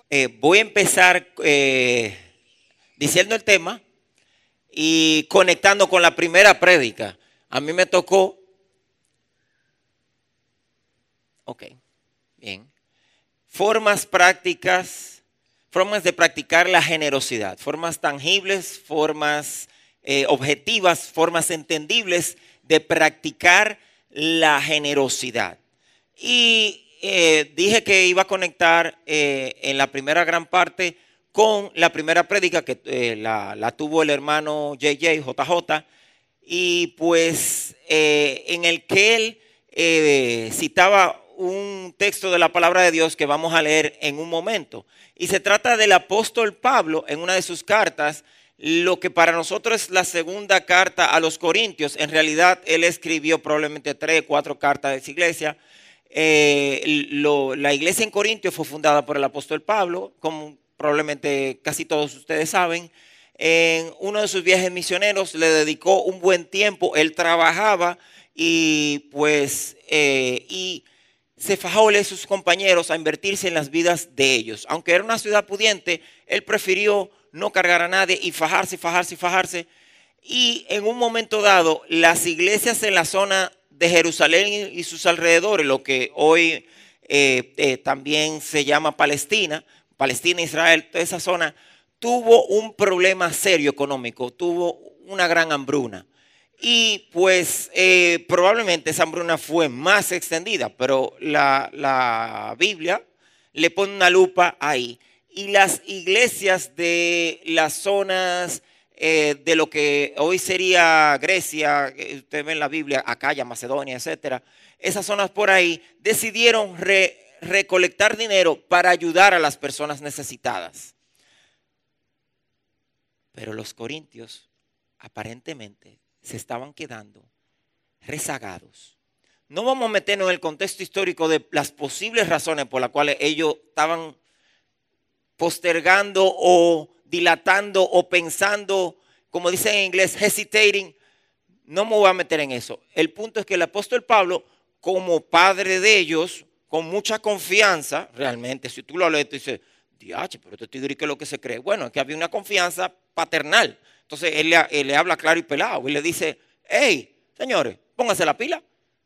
Voy a empezar diciendo el tema y conectando con la primera prédica. A mí me tocó. Ok, bien. Formas prácticas, formas de practicar la generosidad. Formas tangibles, formas objetivas, formas entendibles de practicar la generosidad. Y dije que iba a conectar en la primera gran parte con la primera prédica que la tuvo el hermano JJ, y pues en el que él citaba un texto de la palabra de Dios que vamos a leer en un momento. Y se trata del apóstol Pablo en una de sus cartas, lo que para nosotros es la segunda carta a los Corintios. En realidad él escribió probablemente 3 o 4 cartas de esa iglesia. La iglesia en Corintios fue fundada por el apóstol Pablo, como probablemente casi todos ustedes saben. En uno de sus viajes misioneros le dedicó un buen tiempo. Él trabajaba y pues y se fajó él y sus compañeros a invertirse en las vidas de ellos. Aunque era una ciudad pudiente, él prefirió no cargar a nadie y fajarse. Y en un momento dado, las iglesias en la zona de Jerusalén y sus alrededores, lo que hoy también se llama Palestina, Israel, toda esa zona, tuvo un problema serio económico, tuvo una gran hambruna. Y pues probablemente esa hambruna fue más extendida, pero la Biblia le pone una lupa ahí. Y las iglesias de las zonas de lo que hoy sería Grecia, usted ve en la Biblia, Acaya, Macedonia, etcétera, esas zonas por ahí decidieron recolectar dinero para ayudar a las personas necesitadas. Pero los corintios aparentemente se estaban quedando rezagados. No vamos a meternos en el contexto histórico de las posibles razones por las cuales ellos estaban postergando o dilatando o pensando, como dicen en inglés, hesitating. No me voy a meter en eso. El punto es que el apóstol Pablo, como padre de ellos, con mucha confianza, realmente, si tú lo lees, tú dices, diache, pero este tigre, ¿qué es lo que se cree? Bueno, es que había una confianza paternal. Entonces él le habla claro y pelado y le dice, hey, señores, pónganse la pila.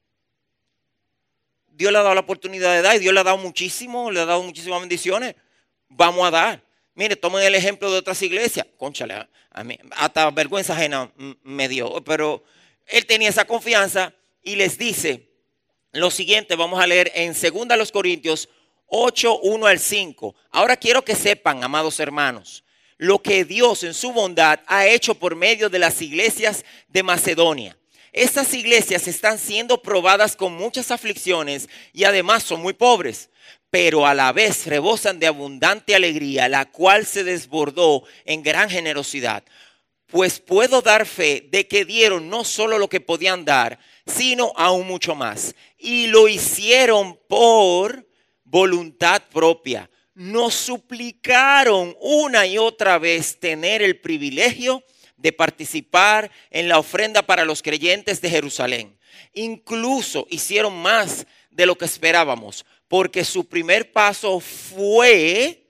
Dios le ha dado la oportunidad de dar y Dios le ha dado muchísimo, le ha dado muchísimas bendiciones. Vamos a dar. Mire, tomen el ejemplo de otras iglesias. Cónchale, a mí hasta vergüenza ajena me dio. Pero él tenía esa confianza y les dice lo siguiente. Vamos a leer en 2 Corintios 8, 1 al 5. Ahora quiero que sepan, amados hermanos, lo que Dios en su bondad ha hecho por medio de las iglesias de Macedonia. Estas iglesias están siendo probadas con muchas aflicciones y además son muy pobres, pero a la vez rebosan de abundante alegría, la cual se desbordó en gran generosidad. Pues puedo dar fe de que dieron no solo lo que podían dar, sino aún mucho más. Y lo hicieron por voluntad propia. Nos suplicaron una y otra vez tener el privilegio de participar en la ofrenda para los creyentes de Jerusalén. Incluso hicieron más de lo que esperábamos, porque su primer paso fue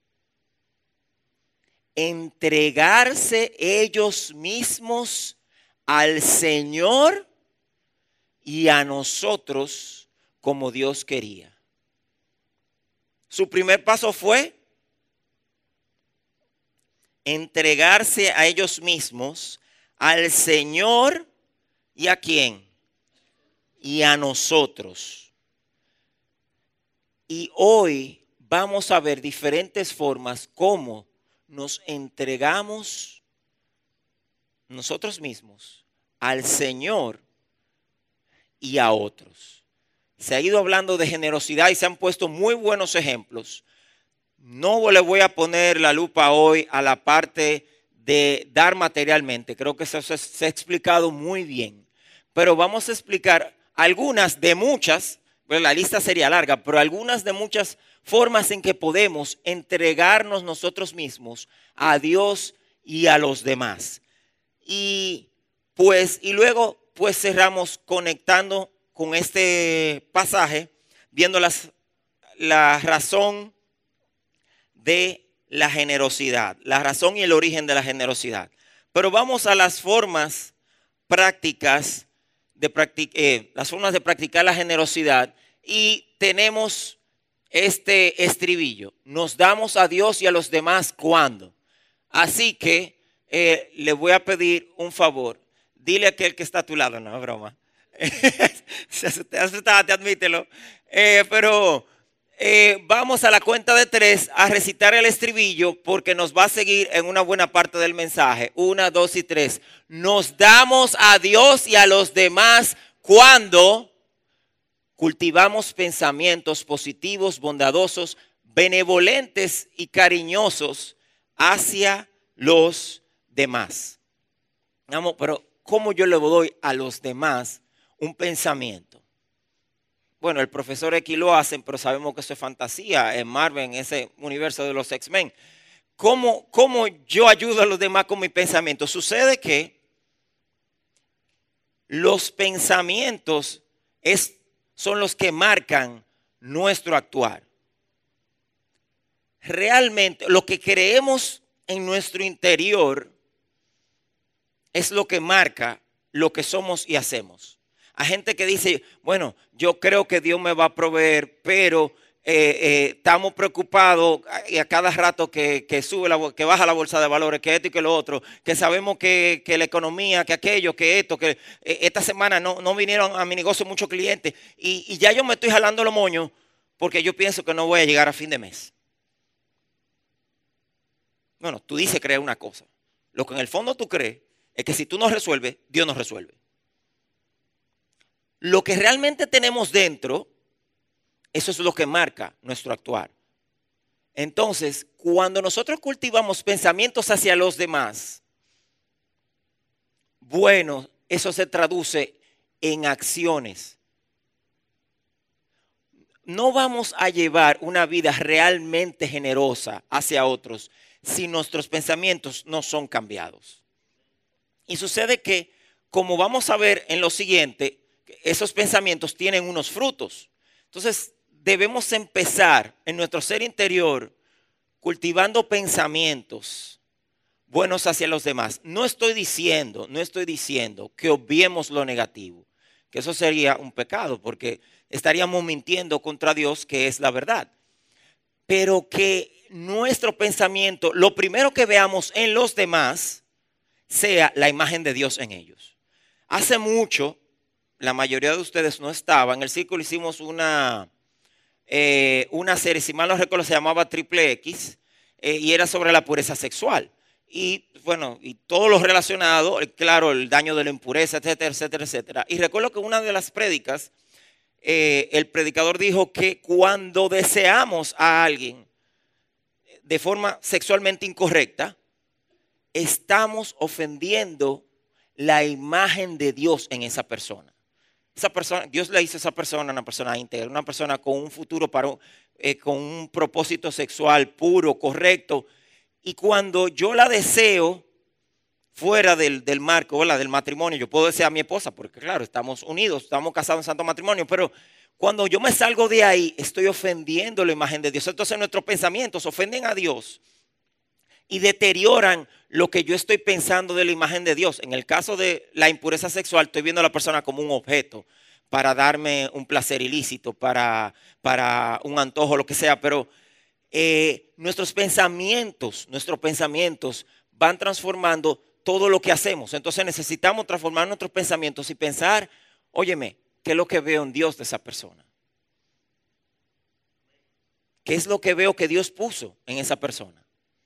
entregarse ellos mismos al Señor y a nosotros como Dios quería. Su primer paso fue entregarse a ellos mismos, al Señor y a quién, y a nosotros. Y hoy vamos a ver diferentes formas cómo nos entregamos nosotros mismos al Señor y a otros. Se ha ido hablando de generosidad y se han puesto muy buenos ejemplos. No le voy a poner la lupa hoy a la parte de dar materialmente. Creo que eso se ha explicado muy bien. Pero vamos a explicar algunas de muchas, bueno, la lista sería larga, pero algunas de muchas formas en que podemos entregarnos nosotros mismos a Dios y a los demás. Y luego pues cerramos conectando con este pasaje, viendo la razón de la generosidad, la razón y el origen de la generosidad. Pero vamos a las formas prácticas las formas de practicar la generosidad, y tenemos este estribillo: nos damos a Dios y a los demás cuando. Así que le voy a pedir un favor. Dile a aquel que está a tu lado, no, broma. Te admítelo. Pero vamos a la cuenta de 3 a recitar el estribillo, porque nos va a seguir en una buena parte del mensaje. 1, 2 y 3. Nos damos a Dios y a los demás cuando cultivamos pensamientos positivos, bondadosos, benevolentes y cariñosos hacia los demás. Vamos, pero ¿cómo yo le doy a los demás un pensamiento? Bueno, el profesor X lo hacen, pero sabemos que eso es fantasía en Marvel, en ese universo de los X-Men. ¿Cómo yo ayudo a los demás con mi pensamiento? Sucede que los pensamientos son los que marcan nuestro actuar. Realmente lo que creemos en nuestro interior es lo que marca lo que somos y hacemos. Hay gente que dice, bueno, yo creo que Dios me va a proveer, pero estamos preocupados y a cada rato que que baja la bolsa de valores, que esto y que lo otro, que sabemos que la economía, que aquello, que esto, que esta semana no vinieron a mi negocio muchos clientes, y ya yo me estoy jalando los moños porque yo pienso que no voy a llegar a fin de mes. Bueno, tú dices creer una cosa. Lo que en el fondo tú crees es que si tú no resuelves, Dios no resuelve. Lo que realmente tenemos dentro, eso es lo que marca nuestro actuar. Entonces, cuando nosotros cultivamos pensamientos hacia los demás, bueno, eso se traduce en acciones. No vamos a llevar una vida realmente generosa hacia otros si nuestros pensamientos no son cambiados. Y sucede que, como vamos a ver en lo siguiente, esos pensamientos tienen unos frutos. Entonces, debemos empezar en nuestro ser interior cultivando pensamientos buenos hacia los demás. No estoy diciendo que obviemos lo negativo, que eso sería un pecado, porque estaríamos mintiendo contra Dios, que es la verdad. Pero que nuestro pensamiento, lo primero que veamos en los demás, sea la imagen de Dios en ellos. Hace mucho, la mayoría de ustedes no estaban, en el círculo hicimos una serie, si mal no recuerdo, se llamaba Triple X, y era sobre la pureza sexual. Y bueno, y todo lo relacionado, claro, el daño de la impureza, etcétera, etcétera, etcétera. Y recuerdo que una de las prédicas, el predicador dijo que cuando deseamos a alguien de forma sexualmente incorrecta, estamos ofendiendo la imagen de Dios en esa persona. Esa persona, Dios le hizo a esa persona una persona íntegra, una persona con un futuro, con un propósito sexual puro, correcto. Y cuando yo la deseo fuera del marco, ¿verdad?, del matrimonio, yo puedo desear a mi esposa, porque claro, estamos unidos, estamos casados en santo matrimonio, pero cuando yo me salgo de ahí, estoy ofendiendo la imagen de Dios. Entonces nuestros pensamientos ofenden a Dios y deterioran lo que yo estoy pensando de la imagen de Dios. En el caso de la impureza sexual, estoy viendo a la persona como un objeto para darme un placer ilícito, para un antojo, lo que sea. Pero nuestros pensamientos van transformando todo lo que hacemos. Entonces necesitamos transformar nuestros pensamientos y pensar, óyeme, ¿qué es lo que veo en Dios de esa persona? ¿Qué es lo que veo que Dios puso en esa persona?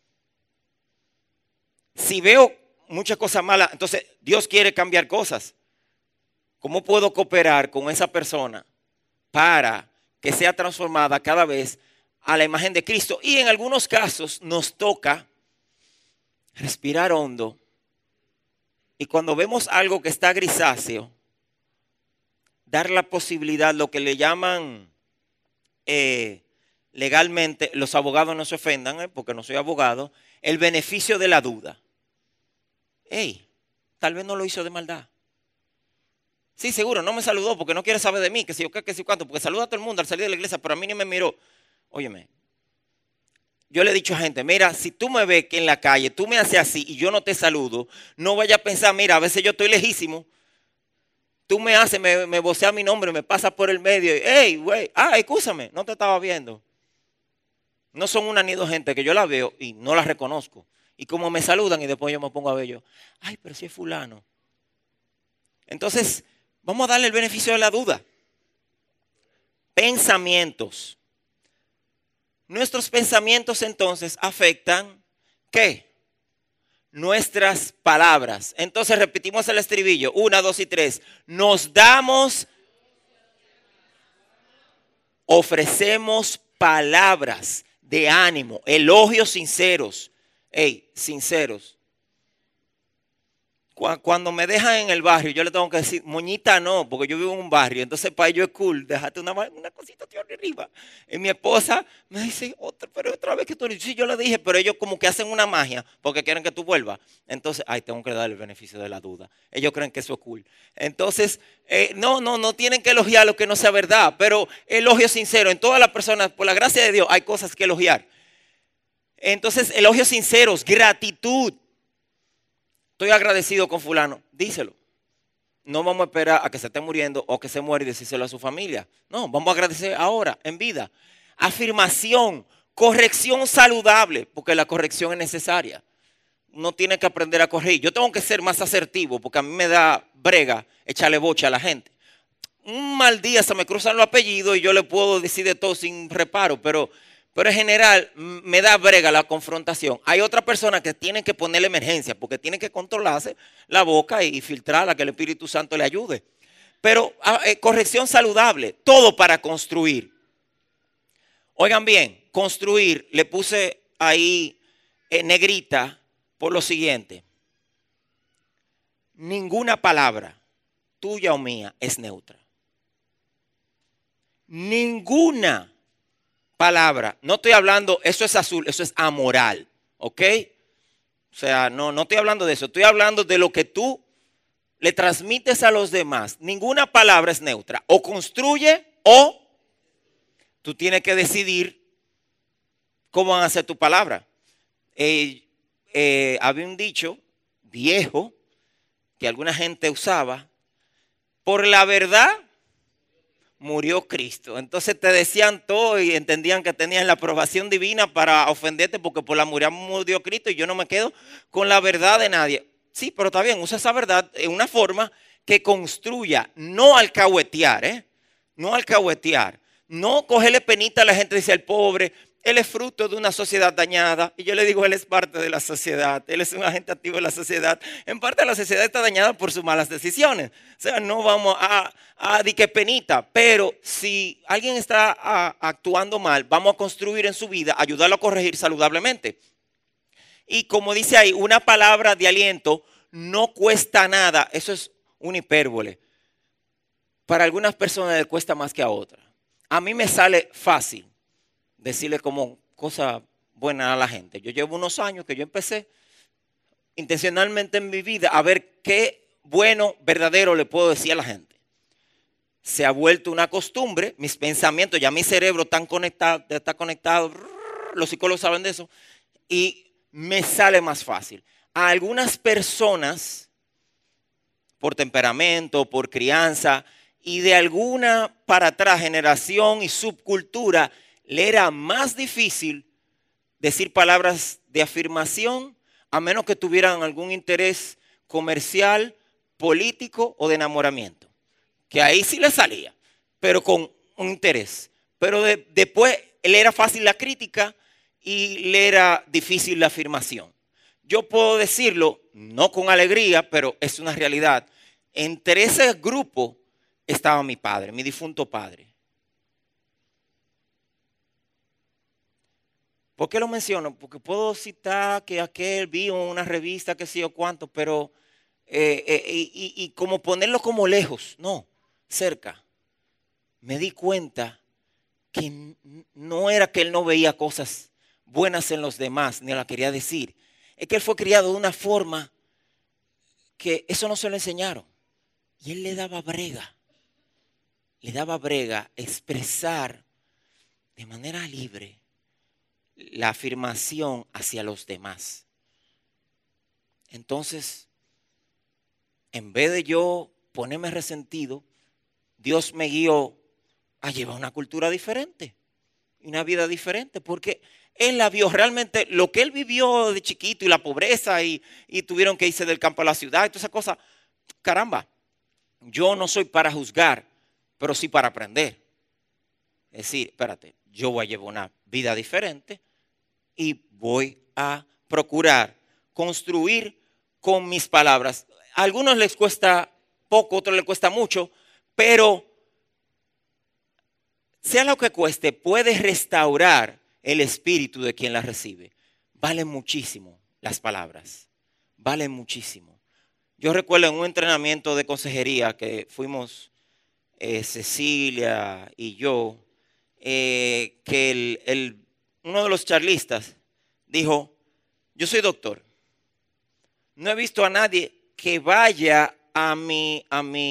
Si veo muchas cosas malas, entonces Dios quiere cambiar cosas. ¿Cómo puedo cooperar con esa persona para que sea transformada cada vez a la imagen de Cristo? Y en algunos casos nos toca respirar hondo. Y cuando vemos algo que está grisáceo, dar la posibilidad, lo que le llaman legalmente, los abogados no se ofendan, porque no soy abogado, el beneficio de la duda. Hey, tal vez no lo hizo de maldad. Sí, seguro, no me saludó porque no quiere saber de mí, que si yo qué, que si cuánto, porque saluda a todo el mundo al salir de la iglesia, pero a mí ni me miró. Óyeme, yo le he dicho a gente, mira, si tú me ves que en la calle tú me haces así y yo no te saludo, no vayas a pensar, mira, a veces yo estoy lejísimo, tú me haces, me vocea mi nombre, me pasas por el medio, y, hey, güey, escúchame, no te estaba viendo. No son una ni dos gente que yo la veo y no la reconozco. Y como me saludan y después yo me pongo a ver yo, ay, pero si es fulano. Entonces, vamos a darle el beneficio de la duda. Pensamientos. Nuestros pensamientos entonces afectan, ¿qué? Nuestras palabras. Entonces repetimos el estribillo. 1, 2 y 3. Nos damos, ofrecemos palabras de ánimo, elogios sinceros. Sinceros. Cuando me dejan en el barrio, yo le tengo que decir, moñita no, porque yo vivo en un barrio. Entonces para ellos es cool, déjate una cosita tío arriba. Y mi esposa me dice, pero otra vez que tú, sí, yo le dije, pero ellos como que hacen una magia porque quieren que tú vuelvas. Entonces, tengo que darle el beneficio de la duda. Ellos creen que eso es cool. Entonces, no tienen que elogiar lo que no sea verdad, pero elogio sincero. En todas las personas, por la gracia de Dios, hay cosas que elogiar. Entonces, elogios sinceros, gratitud. Estoy agradecido con fulano, díselo. No vamos a esperar a que se esté muriendo o que se muera y decírselo a su familia. No, vamos a agradecer ahora, en vida. Afirmación, corrección saludable, porque la corrección es necesaria. Uno tiene que aprender a corregir. Yo tengo que ser más asertivo porque a mí me da brega echarle bocha a la gente. Un mal día se me cruzan los apellidos y yo le puedo decir de todo sin reparo, pero en general me da brega la confrontación. Hay otra persona que tiene que ponerle emergencia porque tiene que controlarse la boca y filtrarla, que el Espíritu Santo le ayude. Pero corrección saludable, todo para construir. Oigan bien, construir, le puse ahí negrita por lo siguiente. Ninguna palabra, tuya o mía, es neutra. Ninguna palabra, no estoy hablando, eso es azul, eso es amoral, ¿ok? O sea, no estoy hablando de eso, estoy hablando de lo que tú le transmites a los demás. Ninguna palabra es neutra, o construye o tú tienes que decidir cómo van a ser tu palabra. Había un dicho viejo que alguna gente usaba, por la verdad murió Cristo. Entonces te decían todo y entendían que tenían la aprobación divina para ofenderte porque por la muerte murió Cristo y yo no me quedo con la verdad de nadie. Sí, pero está bien, usa esa verdad en una forma que construya, no alcahuetear, no alcahuetear, no cogerle penita a la gente y decir, el pobre, él es fruto de una sociedad dañada. Y yo le digo, él es parte de la sociedad, él es un agente activo de la sociedad. En parte la sociedad está dañada por sus malas decisiones. O sea, no vamos a di que penita, pero si alguien está actuando mal, vamos a construir en su vida, ayudarlo a corregir saludablemente. Y como dice ahí, una palabra de aliento no cuesta nada. Eso es una hipérbole. Para algunas personas les cuesta más que a otras. A mí me sale fácil decirle como cosa buena a la gente. Yo llevo unos años que yo empecé intencionalmente en mi vida a ver qué bueno, verdadero le puedo decir a la gente. Se ha vuelto una costumbre, mis pensamientos, ya mi cerebro está conectado, los psicólogos saben de eso, y me sale más fácil. A algunas personas, por temperamento, por crianza, y de alguna para atrás, generación y subcultura, le era más difícil decir palabras de afirmación a menos que tuvieran algún interés comercial, político o de enamoramiento. Que ahí sí le salía, pero con un interés. Pero después le era fácil la crítica y le era difícil la afirmación. Yo puedo decirlo, no con alegría, pero es una realidad. Entre ese grupo estaba mi padre, mi difunto padre. ¿Por qué lo menciono? Porque puedo citar que aquel vio una revista, que sé yo cuánto, pero y como ponerlo como lejos, no, cerca. Me di cuenta que no era que él no veía cosas buenas en los demás, ni la quería decir. Es que él fue criado de una forma que eso no se lo enseñaron. Y él le daba brega expresar de manera libre la afirmación hacia los demás. Entonces, en vez de yo ponerme resentido, Dios me guió a llevar una cultura diferente, una vida diferente, porque Él la vio realmente, lo que Él vivió de chiquito y la pobreza y tuvieron que irse del campo a la ciudad y todas esas cosas. Caramba, yo no soy para juzgar, pero sí para aprender. Es decir, espérate, yo voy a llevar una vida diferente y voy a procurar construir con mis palabras. A algunos les cuesta poco, a otros les cuesta mucho, pero sea lo que cueste, puede restaurar el espíritu de quien la recibe. Valen muchísimo las palabras, valen muchísimo. Yo recuerdo en un entrenamiento de consejería que fuimos Cecilia y yo, que uno de los charlistas dijo, yo soy doctor, no he visto a nadie que vaya a mi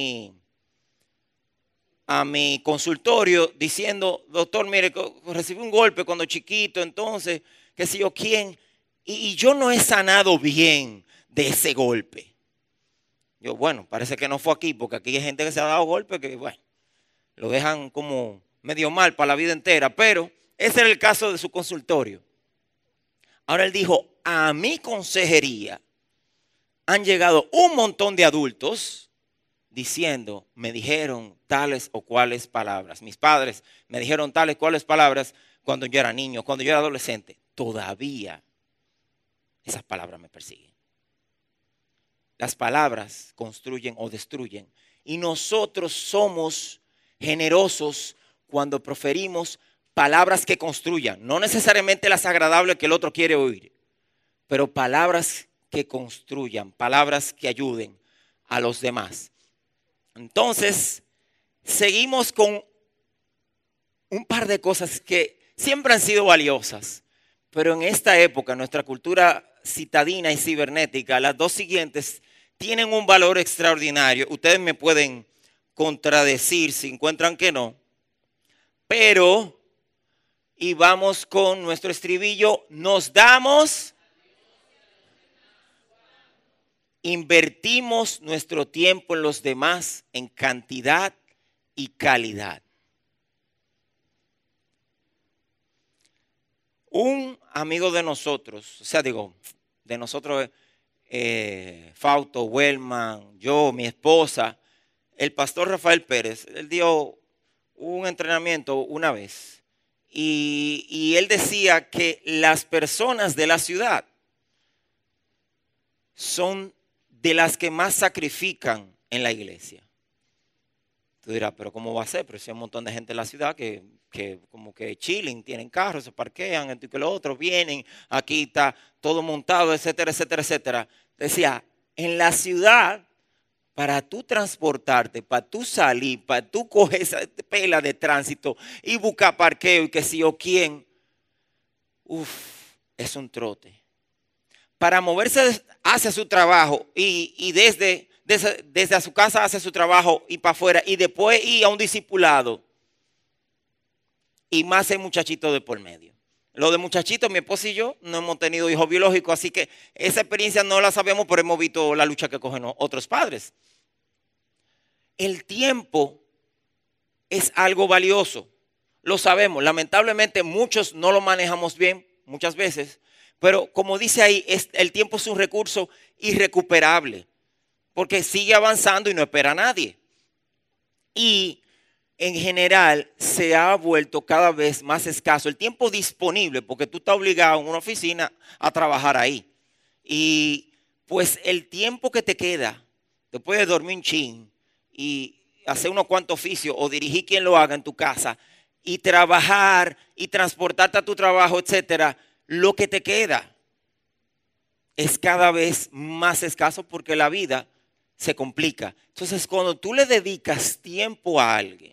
consultorio diciendo, doctor, mire, recibí un golpe cuando chiquito, entonces, qué sé yo quién, y yo no he sanado bien de ese golpe. Yo, bueno, parece que no fue aquí, porque aquí hay gente que se ha dado golpes que, bueno, lo dejan como medio mal para la vida entera, pero ese era el caso de su consultorio. Ahora él dijo, a mi consejería han llegado un montón de adultos diciendo, me dijeron tales o cuales palabras. Mis padres me dijeron tales o cuales palabras cuando yo era niño, cuando yo era adolescente. Todavía esas palabras me persiguen. Las palabras construyen o destruyen. Y nosotros somos generosos cuando proferimos palabras que construyan. No necesariamente las agradables que el otro quiere oír, pero palabras que construyan, palabras que ayuden a los demás. Entonces, seguimos con un par de cosas que siempre han sido valiosas, pero en esta época, nuestra cultura citadina y cibernética, las dos siguientes tienen un valor extraordinario. Ustedes me pueden contradecir si encuentran que no, pero, y vamos con nuestro estribillo, nos damos, invertimos nuestro tiempo en los demás en cantidad y calidad. Un amigo de nosotros, o sea, digo, de nosotros, Fausto, Wellman, yo, mi esposa, el pastor Rafael Pérez, él dio un entrenamiento una vez y él decía que las personas de la ciudad son de las que más sacrifican en la iglesia. Tú dirás, pero ¿cómo va a ser? Pero si hay un montón de gente en la ciudad que como que chilling, tienen carros, se parquean, esto y que lo otro, vienen, aquí está todo montado, etcétera, etcétera, etcétera. Decía, en la ciudad, para tú transportarte, para tú salir, para tú coger esa pela de tránsito y buscar parqueo y que si o quién, es un trote. Para moverse hacia su trabajo y desde a su casa hacia su trabajo y para afuera y después ir a un discipulado. Y más hay muchachitos de por medio. Lo de muchachitos, mi esposa y yo no hemos tenido hijos biológicos, así que esa experiencia no la sabemos, pero hemos visto la lucha que cogen otros padres. El tiempo es algo valioso, lo sabemos. Lamentablemente muchos no lo manejamos bien muchas veces, pero como dice ahí, el tiempo es un recurso irrecuperable, porque sigue avanzando y no espera a nadie. Y en general se ha vuelto cada vez más escaso el tiempo disponible, porque tú estás obligado en una oficina a trabajar ahí. Y pues el tiempo que te queda, después de dormir un chin y hacer unos cuantos oficios o dirigir quien lo haga en tu casa y trabajar y transportarte a tu trabajo, etcétera, lo que te queda es cada vez más escaso porque la vida se complica. Entonces, cuando tú le dedicas tiempo a alguien,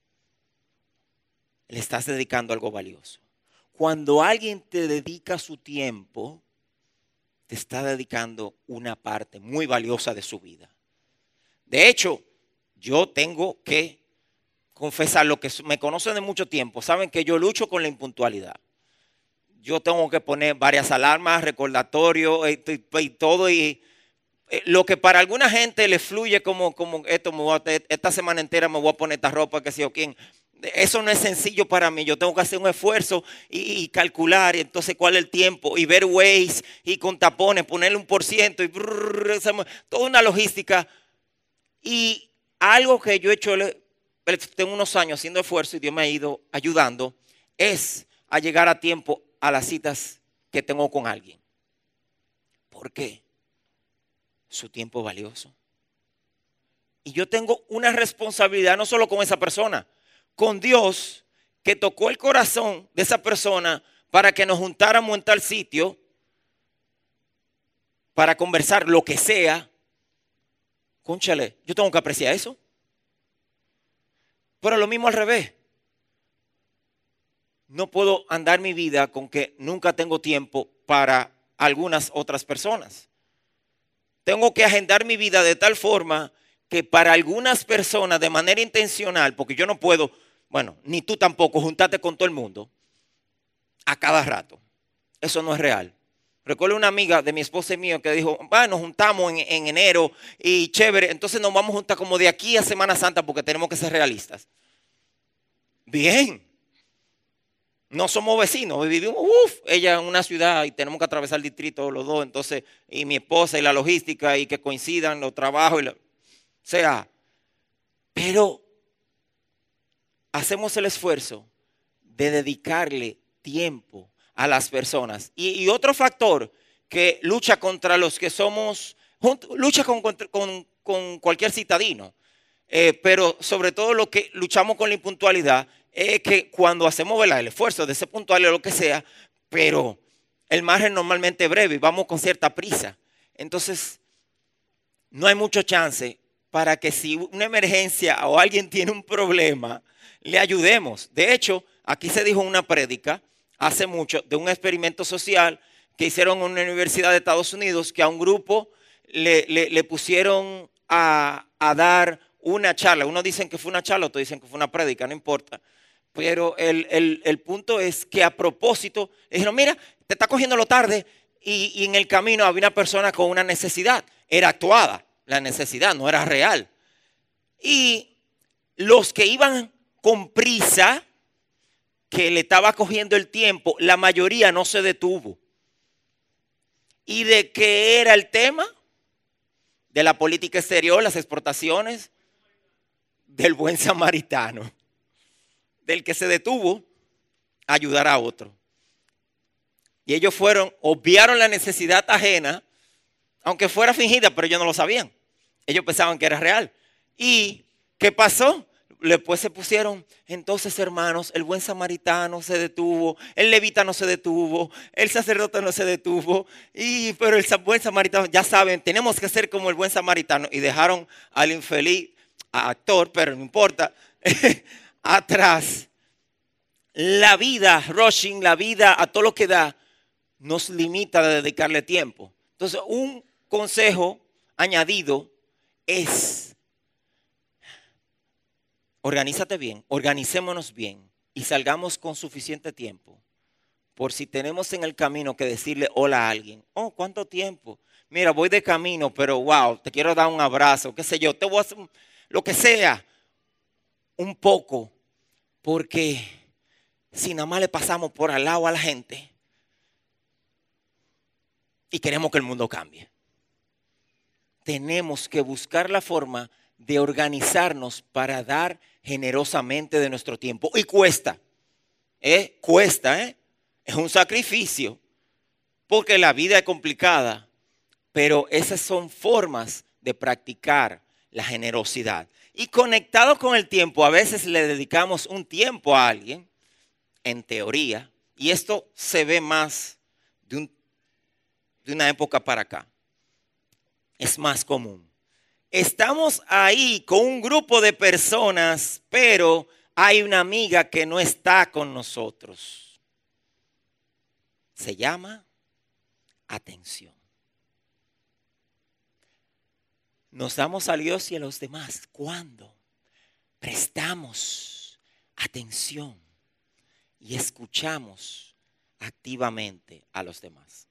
le estás dedicando algo valioso. Cuando alguien te dedica su tiempo, te está dedicando una parte muy valiosa de su vida. De hecho, yo tengo que confesar, lo que me conocen de mucho tiempo, saben que yo lucho con la impuntualidad. yo tengo que poner varias alarmas, recordatorios y todo. Y lo que para alguna gente le fluye como esto, esta semana entera me voy a poner esta ropa, que sé yo quién. Eso no es sencillo para mí. Yo tengo que hacer un esfuerzo y calcular, y entonces cuál es el tiempo, y ver Waze, y con tapones, ponerle 1%, y toda una logística. Y algo que yo he hecho, tengo unos años haciendo esfuerzo y Dios me ha ido ayudando, es a llegar a tiempo a las citas que tengo con alguien. ¿Por qué? Su tiempo es valioso. Y yo tengo una responsabilidad no solo con esa persona, con Dios, que tocó el corazón de esa persona para que nos juntáramos en tal sitio para conversar lo que sea. Cónchale, yo tengo que apreciar eso. Pero lo mismo al revés. No puedo andar mi vida con que nunca tengo tiempo para algunas otras personas. Tengo que agendar mi vida de tal forma que para algunas personas de manera intencional, porque yo no puedo, bueno, ni tú tampoco, juntarte con todo el mundo a cada rato. Eso no es real. Recuerdo una amiga de mi esposa y mío que dijo, nos juntamos en enero y chévere, entonces nos vamos a juntar como de aquí a Semana Santa porque tenemos que ser realistas. Bien. No somos vecinos, vivimos, ella en una ciudad y tenemos que atravesar el distrito los dos, entonces, y mi esposa y la logística y que coincidan los trabajos, o sea, pero hacemos el esfuerzo de dedicarle tiempo a las personas. Y otro factor que lucha contra los que somos, lucha con cualquier citadino, pero sobre todo lo que luchamos con la impuntualidad, es que cuando hacemos, ¿verdad?, el esfuerzo de ser puntual o lo que sea, pero el margen normalmente es breve y vamos con cierta prisa. Entonces, no hay mucho chance para que si una emergencia o alguien tiene un problema, le ayudemos. De hecho, aquí se dijo en una prédica hace mucho de un experimento social que hicieron en una universidad de Estados Unidos, que a un grupo le pusieron a dar una charla. Unos dicen que fue una charla, otros dicen que fue una prédica, no importa. Pero el punto es que a propósito, le dijeron, mira, te está cogiendo lo tarde y en el camino había una persona con una necesidad. Era actuada la necesidad, no era real. Y los que iban con prisa, que le estaba cogiendo el tiempo, la mayoría no se detuvo. ¿Y de qué era el tema? De la política exterior, las exportaciones, del buen samaritano. Del que se detuvo a ayudar a otro. Y ellos obviaron la necesidad ajena, aunque fuera fingida, pero ellos no lo sabían. Ellos pensaban que era real. ¿Y qué pasó? Después se pusieron, entonces hermanos, el buen samaritano se detuvo, el levita no se detuvo, el sacerdote no se detuvo, pero el buen samaritano, ya saben, tenemos que ser como el buen samaritano. Y dejaron al infeliz actor, pero no importa, atrás. La vida, rushing, la vida a todo lo que da, nos limita de dedicarle tiempo. Entonces, un consejo añadido es, organízate bien, organicémonos bien y salgamos con suficiente tiempo. Por si tenemos en el camino que decirle hola a alguien. Oh, ¿cuánto tiempo? Mira, voy de camino, pero wow, te quiero dar un abrazo, qué sé yo, te voy a hacer lo que sea, un poco, porque si nada más le pasamos por al lado a la gente y queremos que el mundo cambie, tenemos que buscar la forma de organizarnos para dar generosamente de nuestro tiempo. Y cuesta, cuesta, es un sacrificio, porque la vida es complicada, pero esas son formas de practicar la generosidad. Y conectado con el tiempo, a veces le dedicamos un tiempo a alguien, en teoría, y esto se ve más de una época para acá. Es más común. Estamos ahí con un grupo de personas, pero hay una amiga que no está con nosotros. Se llama atención. Nos damos a Dios y a los demás cuando prestamos atención y escuchamos activamente a los demás.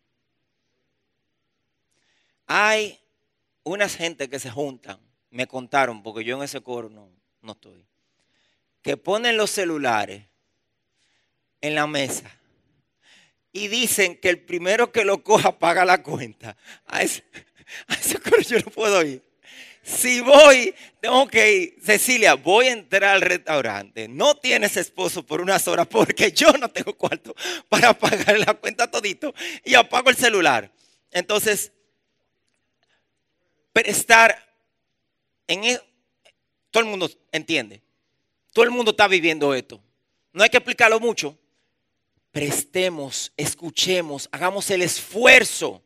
Hay unas gente que se juntan, me contaron, porque yo en ese coro no estoy, que ponen los celulares en la mesa y dicen que el primero que lo coja paga la cuenta. A ese coro yo no puedo ir. Si voy, tengo que ir. Cecilia, voy a entrar al restaurante. No tienes esposo por unas horas porque yo no tengo cuarto para pagar la cuenta todito y apago el celular. Entonces, prestar todo el mundo entiende. Todo el mundo está viviendo esto. No hay que explicarlo mucho. Prestemos, escuchemos, hagamos el esfuerzo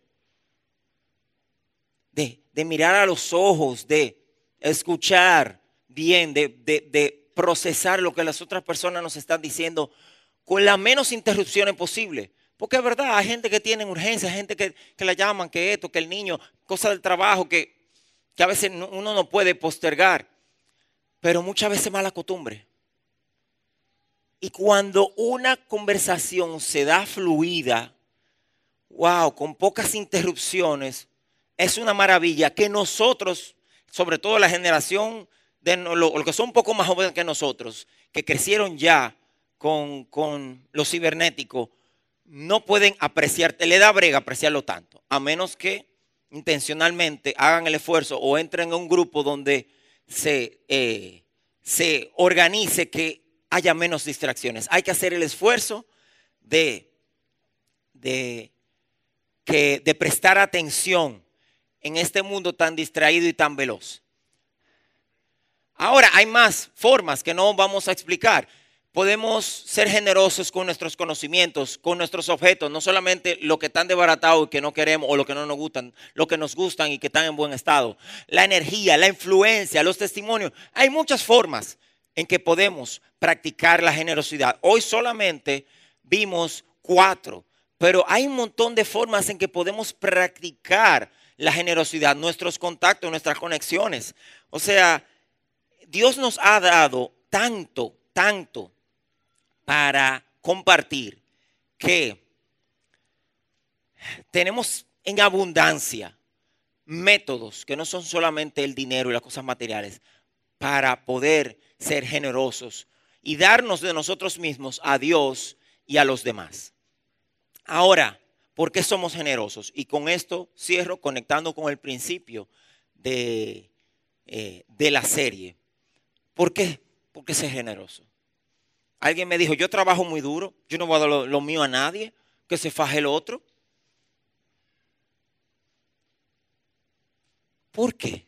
de mirar a los ojos, de escuchar bien, de procesar lo que las otras personas nos están diciendo con las menos interrupciones posible. Porque es verdad, hay gente que tiene urgencias, gente que la llaman, que esto, que el niño, cosas del trabajo que a veces uno no puede postergar. Pero muchas veces mala costumbre. Y cuando una conversación se da fluida, wow, con pocas interrupciones, es una maravilla que nosotros, sobre todo la generación de los que son un poco más jóvenes que nosotros, que crecieron ya con lo cibernético, no pueden apreciarte, le da brega apreciarlo tanto, a menos que intencionalmente hagan el esfuerzo o entren en un grupo donde se organice que haya menos distracciones. Hay que hacer el esfuerzo de prestar atención en este mundo tan distraído y tan veloz. Ahora hay más formas que no vamos a explicar. Podemos ser generosos con nuestros conocimientos, con nuestros objetos, no solamente lo que están desbaratados y que no queremos o lo que no nos gustan, lo que nos gustan y que están en buen estado. La energía, la influencia, los testimonios. Hay muchas formas en que podemos practicar la generosidad. Hoy solamente vimos 4, pero hay un montón de formas en que podemos practicar la generosidad, nuestros contactos, nuestras conexiones. O sea, Dios nos ha dado tanto para compartir que tenemos en abundancia métodos que no son solamente el dinero y las cosas materiales para poder ser generosos y darnos de nosotros mismos a Dios y a los demás. Ahora, ¿por qué somos generosos? Y con esto cierro conectando con el principio de la serie. ¿Por qué? ¿Por qué ser generoso? Alguien me dijo, yo trabajo muy duro, yo no voy a dar lo mío a nadie, que se faje el otro. ¿Por qué?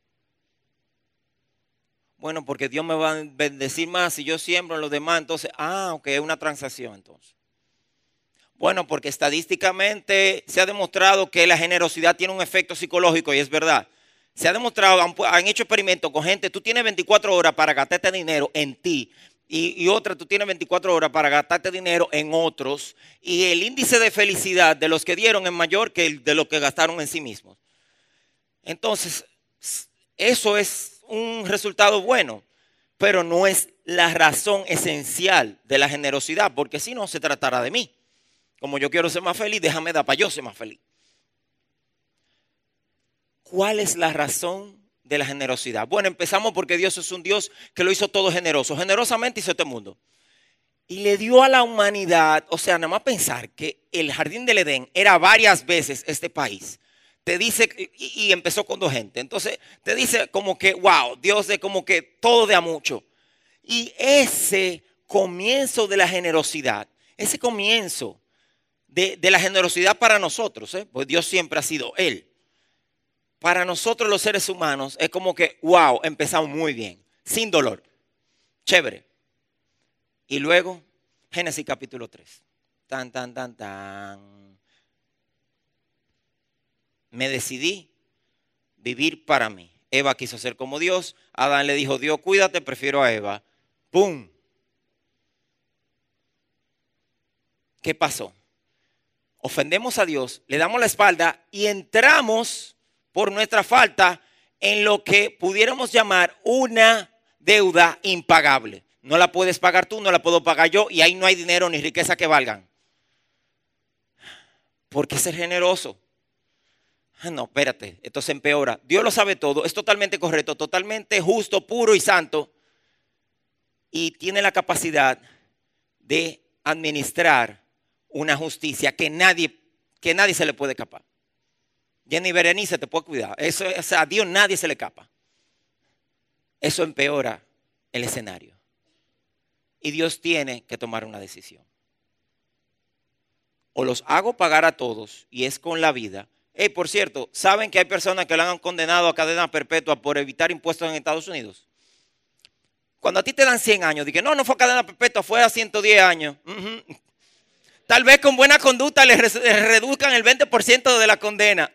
Bueno, porque Dios me va a bendecir más si yo siembro en los demás, entonces, ok, es una transacción entonces. Bueno, porque estadísticamente se ha demostrado que la generosidad tiene un efecto psicológico y es verdad. Se ha demostrado, han hecho experimentos con gente, tú tienes 24 horas para gastarte dinero en ti y otra, tú tienes 24 horas para gastarte dinero en otros y el índice de felicidad de los que dieron es mayor que el de los que gastaron en sí mismos. Entonces, eso es un resultado bueno, pero no es la razón esencial de la generosidad, porque si no se tratará de mí. Como yo quiero ser más feliz, déjame dar para yo ser más feliz. ¿Cuál es la razón de la generosidad? Bueno, empezamos porque Dios es un Dios que lo hizo todo generoso. Generosamente hizo este mundo. Y le dio a la humanidad, o sea, nada más pensar que el jardín del Edén era varias veces este país. Te dice, y empezó con 2 gente. Entonces, te dice como que, wow, Dios es como que todo de a mucho. Y ese comienzo de la generosidad, ese comienzo de la generosidad para nosotros, pues Dios siempre ha sido Él. Para nosotros los seres humanos es como que, wow, empezamos muy bien, sin dolor, chévere. Y luego, Génesis capítulo 3. Me decidí vivir para mí. Eva quiso ser como Dios. Adán le dijo, Dios, cuídate, prefiero a Eva. ¡Pum! ¿Qué pasó? Ofendemos a Dios, le damos la espalda y entramos por nuestra falta en lo que pudiéramos llamar una deuda impagable. No la puedes pagar tú, no la puedo pagar yo y ahí no hay dinero ni riqueza que valgan. ¿Por qué ser generoso? No, espérate, esto se empeora. Dios lo sabe todo, es totalmente correcto, totalmente justo, puro y santo. Y tiene la capacidad de administrar una justicia que nadie se le puede escapar. Jenny Berenice te puede cuidar. Eso, o sea, a Dios nadie se le escapa. Eso empeora el escenario. Y Dios tiene que tomar una decisión. O los hago pagar a todos y es con la vida. Por cierto, ¿saben que hay personas que la han condenado a cadena perpetua por evitar impuestos en Estados Unidos? Cuando a ti te dan 100 años, dije, no fue a cadena perpetua, fue a 110 años. Tal vez con buena conducta les reduzcan el 20% de la condena.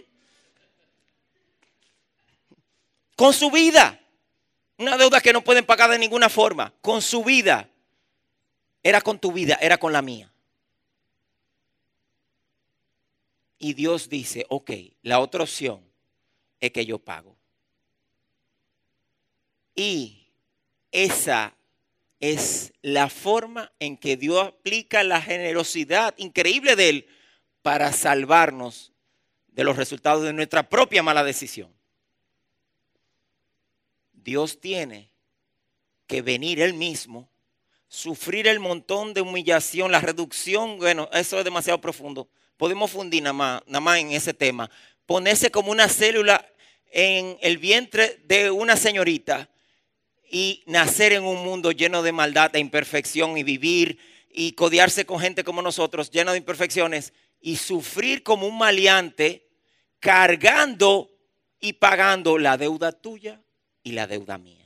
Con su vida. Una deuda que no pueden pagar de ninguna forma. Con su vida. Era con tu vida, era con la mía. Y Dios dice, ok, la otra opción es que yo pago. Y esa es la forma en que Dios aplica la generosidad increíble de Él para salvarnos de los resultados de nuestra propia mala decisión. Dios tiene que venir Él mismo, sufrir el montón de humillación, la reducción, bueno, eso es demasiado profundo. Podemos fundir nada más en ese tema. Ponerse como una célula en el vientre de una señorita y nacer en un mundo lleno de maldad e imperfección y vivir y codearse con gente como nosotros, lleno de imperfecciones y sufrir como un maleante cargando y pagando la deuda tuya y la deuda mía.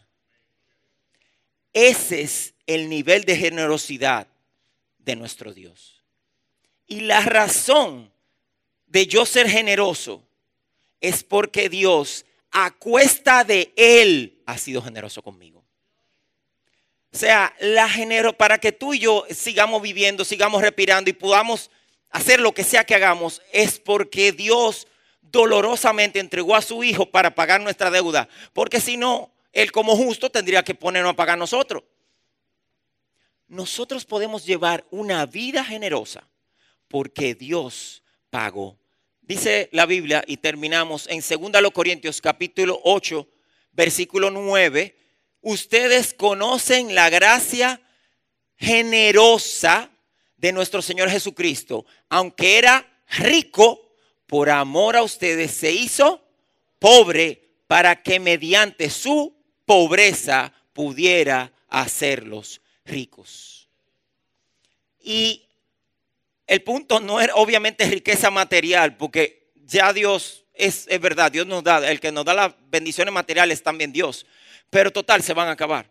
Ese es el nivel de generosidad de nuestro Dios. Y la razón de yo ser generoso es porque Dios, a cuesta de Él, ha sido generoso conmigo. O sea, para que tú y yo sigamos viviendo, sigamos respirando y podamos hacer lo que sea que hagamos, es porque Dios dolorosamente entregó a su Hijo para pagar nuestra deuda. Porque si no, Él como justo tendría que ponernos a pagar nosotros. Nosotros podemos llevar una vida generosa porque Dios pagó. Dice la Biblia, y terminamos en 2 Corintios capítulo 8, versículo 9. Ustedes conocen la gracia generosa de nuestro Señor Jesucristo. Aunque era rico, por amor a ustedes se hizo pobre para que mediante su pobreza pudiera hacerlos ricos. Y el punto no es obviamente riqueza material, porque ya Dios es verdad, Dios nos da, el que nos da las bendiciones materiales también Dios. Pero total, se van a acabar.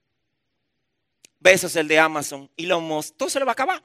Besos el de Amazon, Elon Musk, todo se le va a acabar.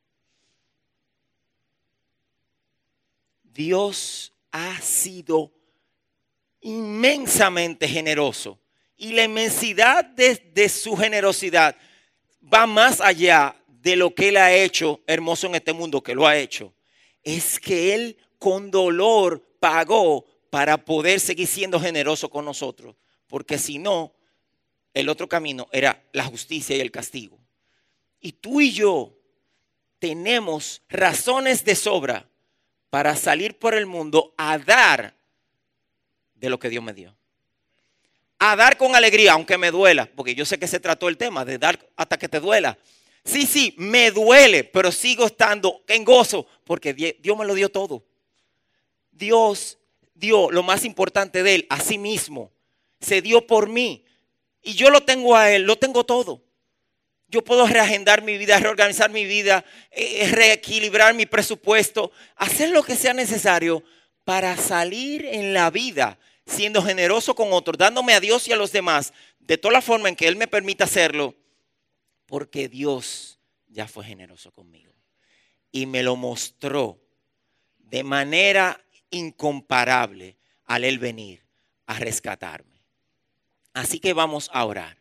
Dios ha sido inmensamente generoso. Y la inmensidad de su generosidad va más allá de lo que Él ha hecho hermoso en este mundo, que lo ha hecho. Es que Él con dolor pagó para poder seguir siendo generoso con nosotros. Porque si no, el otro camino era la justicia y el castigo. Y tú y yo tenemos razones de sobra para salir por el mundo a dar de lo que Dios me dio. A dar con alegría, aunque me duela, porque yo sé que se trató el tema de dar hasta que te duela. Sí, me duele, pero sigo estando en gozo porque Dios me lo dio todo. Dios dio lo más importante de Él, a sí mismo. Se dio por mí y yo lo tengo a Él, lo tengo todo. Yo puedo reagendar mi vida, reorganizar mi vida, reequilibrar mi presupuesto, hacer lo que sea necesario para salir en la vida siendo generoso con otros, dándome a Dios y a los demás de toda la forma en que Él me permita hacerlo, porque Dios ya fue generoso conmigo y me lo mostró de manera incomparable al Él venir a rescatarme. Así que vamos a orar.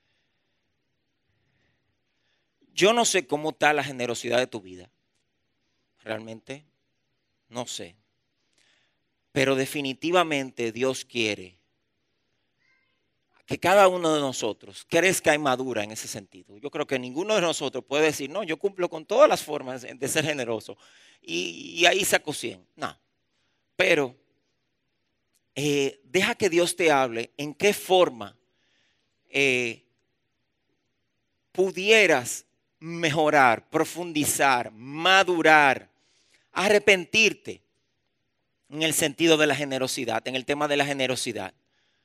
Yo no sé cómo está la generosidad de tu vida. Realmente no sé. Pero definitivamente Dios quiere que cada uno de nosotros crezca y madura en ese sentido. Yo creo que ninguno de nosotros puede decir, no, yo cumplo con todas las formas de ser generoso y ahí saco 100. No, pero deja que Dios te hable en qué forma pudieras mejorar, profundizar, madurar, arrepentirte en el sentido de la generosidad, en el tema de la generosidad.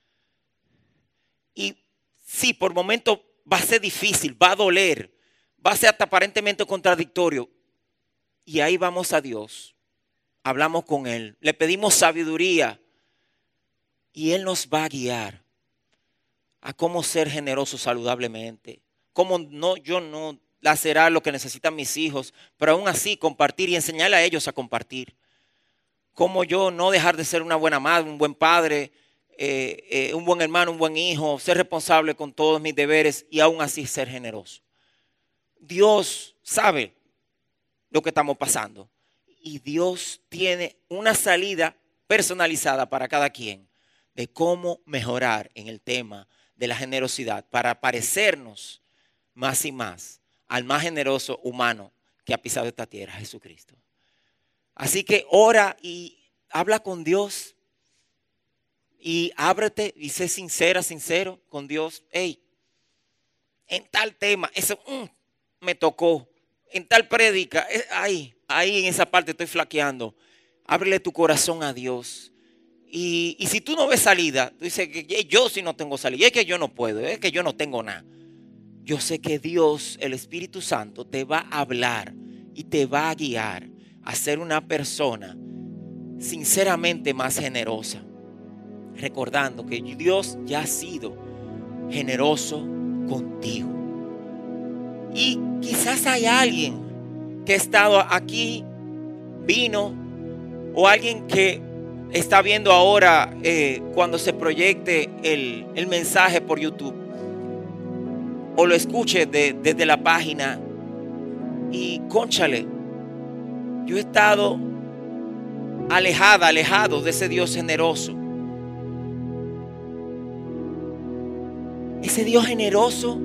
Y sí, por momentos va a ser difícil, va a doler, va a ser hasta aparentemente contradictorio. Y ahí vamos a Dios, hablamos con Él, le pedimos sabiduría y Él nos va a guiar a cómo ser generosos saludablemente. Cómo yo no lacerar lo que necesitan mis hijos, pero aún así compartir y enseñarle a ellos a compartir. Cómo yo no dejar de ser una buena madre, un buen padre, un buen hermano, un buen hijo, ser responsable con todos mis deberes y aún así ser generoso. Dios sabe lo que estamos pasando y Dios tiene una salida personalizada para cada quien de cómo mejorar en el tema de la generosidad para parecernos más y más al más generoso humano que ha pisado esta tierra, Jesucristo. Así que ora y habla con Dios y ábrete y sé sincero con Dios. Hey, en tal tema, eso me tocó. En tal prédica, ahí en esa parte estoy flaqueando. Ábrele tu corazón a Dios. Y si tú no ves salida, tú dices que yo sí no tengo salida, es que yo no puedo, es que yo no tengo nada. Yo sé que Dios, el Espíritu Santo, te va a hablar y te va a guiar a ser una persona sinceramente más generosa. Recordando que Dios ya ha sido generoso contigo. Y quizás hay alguien que ha estado aquí, vino, o alguien que está viendo ahora cuando se proyecte el mensaje por YouTube. O lo escuche desde la página. Y cónchale, yo he estado alejado de ese Dios generoso. Ese Dios generoso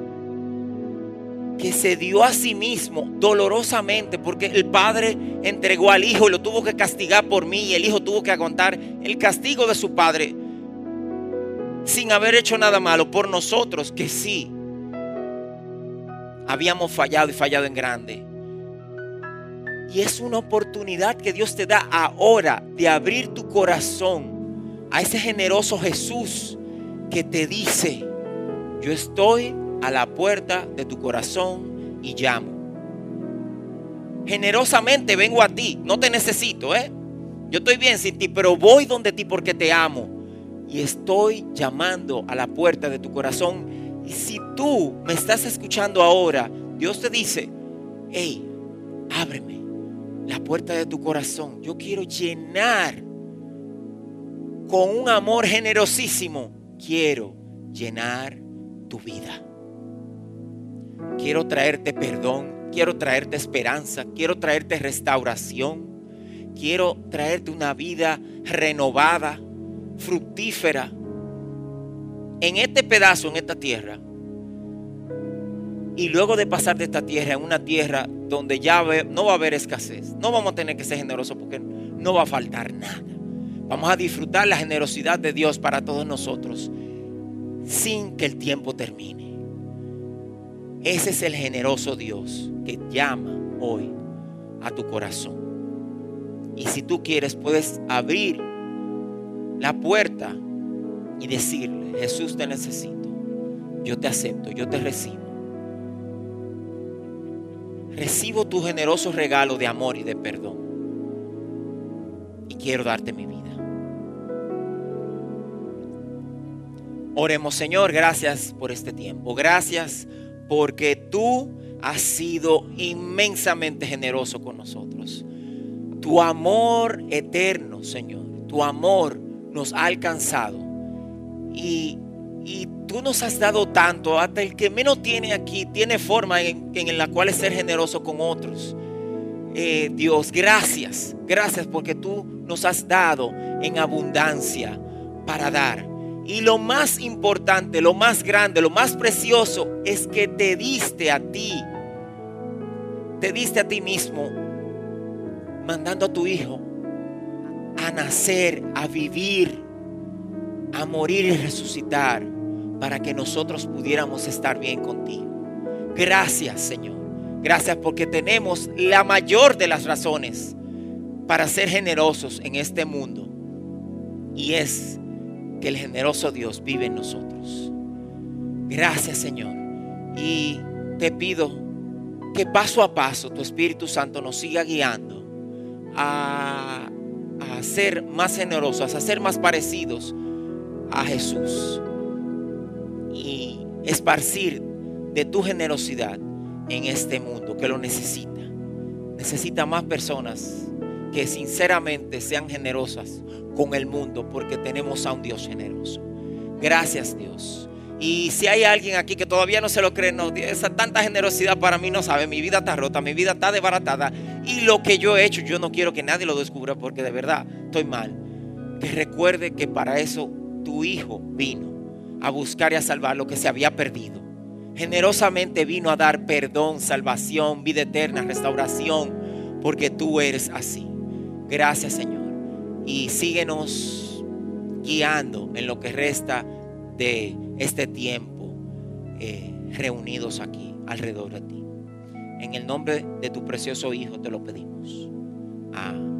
que se dio a sí mismo dolorosamente porque el Padre entregó al Hijo y lo tuvo que castigar por mí y el Hijo tuvo que aguantar el castigo de su Padre sin haber hecho nada malo por nosotros que sí habíamos fallado y fallado en grande. Y es una oportunidad que Dios te da ahora de abrir tu corazón a ese generoso Jesús que te dice: yo estoy a la puerta de tu corazón y llamo. Generosamente vengo a ti, no te necesito, yo estoy bien sin ti, pero voy donde ti porque te amo. Y estoy llamando a la puerta de tu corazón. Y si tú me estás escuchando ahora, Dios te dice: hey, ábreme la puerta de tu corazón. Yo quiero llenar con un amor generosísimo. Quiero llenar tu vida. Quiero traerte perdón. Quiero traerte esperanza. Quiero traerte restauración. Quiero traerte una vida renovada, fructífera. En este pedazo, en esta tierra. Y luego de pasar de esta tierra en una tierra donde ya no va a haber escasez. No vamos a tener que ser generosos porque no va a faltar nada. Vamos a disfrutar la generosidad de Dios para todos nosotros sin que el tiempo termine. Ese es el generoso Dios que llama hoy a tu corazón. Y si tú quieres, puedes abrir la puerta y decirle: Jesús, te necesito. Yo te acepto, yo te recibo. Recibo tu generoso regalo de amor y de perdón. Y quiero darte mi vida. Oremos. Señor, gracias por este tiempo. Gracias porque tú has sido inmensamente generoso con nosotros. Tu amor eterno, Señor, tu amor nos ha alcanzado. Y tú nos has dado tanto, hasta el que menos tiene aquí, tiene forma en la cual es ser generoso con otros. Dios, gracias porque tú nos has dado en abundancia para dar. Y lo más importante, lo más grande, lo más precioso es que te diste a ti. Te diste a ti mismo, mandando a tu Hijo a nacer, a vivir, a morir y resucitar, para que nosotros pudiéramos estar bien contigo. Gracias, Señor. Gracias porque tenemos la mayor de las razones para ser generosos en este mundo. Y es que el generoso Dios vive en nosotros. Gracias, Señor. Y te pido que paso a paso tu Espíritu Santo nos siga guiando a ser más generosos, a ser más parecidos a Jesús y esparcir de tu generosidad en este mundo que lo necesita. Necesita más personas que sinceramente sean generosas con el mundo, porque tenemos a un Dios generoso. Gracias, Dios. Y si hay alguien aquí que todavía no se lo cree, no, esa tanta generosidad para mí no sabe. Mi vida está rota, mi vida está desbaratada. Y lo que yo he hecho, yo no quiero que nadie lo descubra, porque de verdad estoy mal. Que recuerde que para eso tu Hijo vino a buscar y a salvar lo que se había perdido. Generosamente vino a dar perdón, salvación, vida eterna, restauración, porque tú eres así. Gracias, Señor. Y síguenos guiando en lo que resta de este tiempo reunidos aquí alrededor de ti. En el nombre de tu precioso Hijo te lo pedimos. Amén.